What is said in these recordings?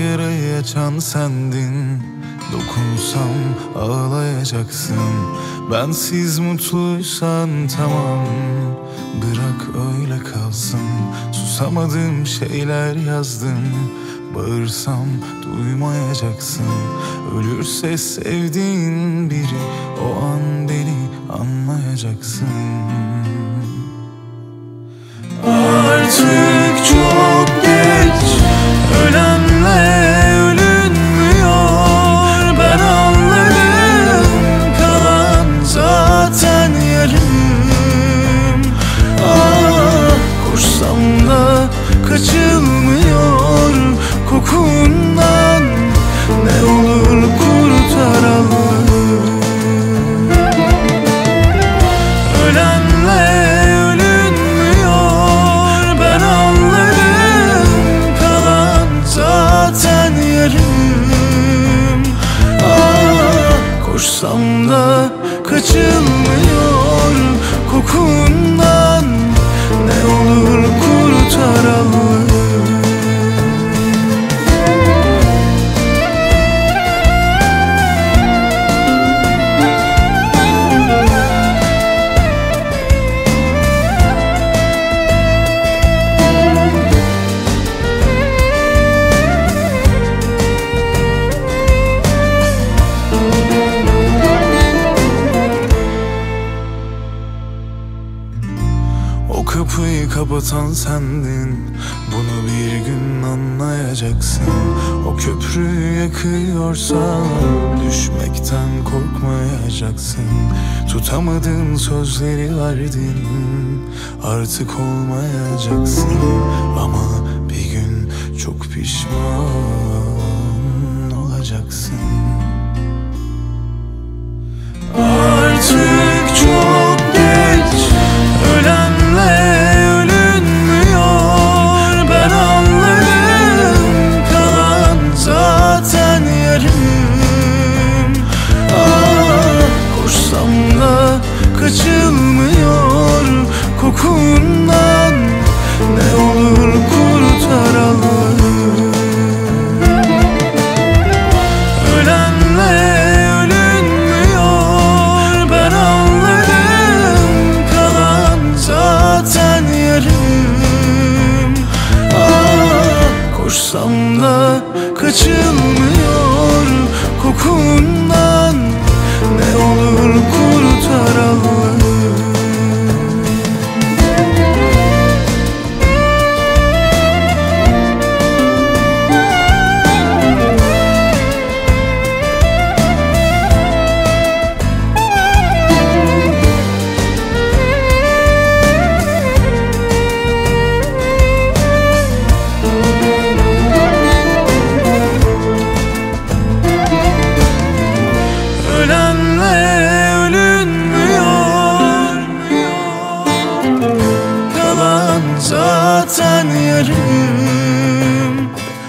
yarayı açan sendin. Dokunsam ağlayacaksın. Bensiz mutluysan tamam, bırak öyle kalsın. Susamadığım şeyler yazdım. Bağırsam duymayacaksın. Ölürse sevdiğin biri, o an beni anlayacaksın. Artık çok geç, ölenle ölünmüyor. Ben anladım, kalan zaten yarım. Koşsam da kaçılmıyor kokundan. Ne olur kurtaralım. Ölenle ölünmüyor. Ben anladım, kalan zaten yarım. Koşsam da kaçılmıyor kokundan. Ne olur kurtaralım. O kapıyı kapatan sendin. Bunu bir gün anlayacaksın. O köprüyü yakıyorsan düşmekten korkmayacaksın. Tutamadığın sözleri verdin, artık olmayacaksın. Ama bir gün çok pişman olacaksın. Artık çok geç, ölenle ölünmüyor. Ben anladım, kalan zaten yarım. Koşsam da kaçılmıyor kokundan. Ne olur kurtaralım. Ölenle ölünmüyor. Ben anladım, kalan zaten yarım. Koşsam da kaçılmıyor kokundan. Ne olur kurtaralım. Ölenle ölünmüyor. Kalan zaten yarım.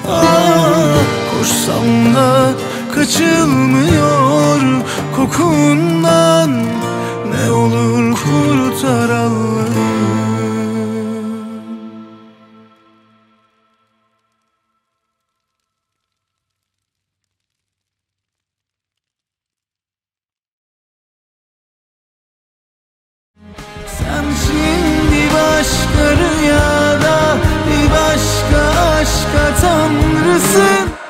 Koşsam da kaçılmıyor kokundan. Ne olur kurtaralım. Sen şimdi başka rüyada, bir başka aşka tanrısın.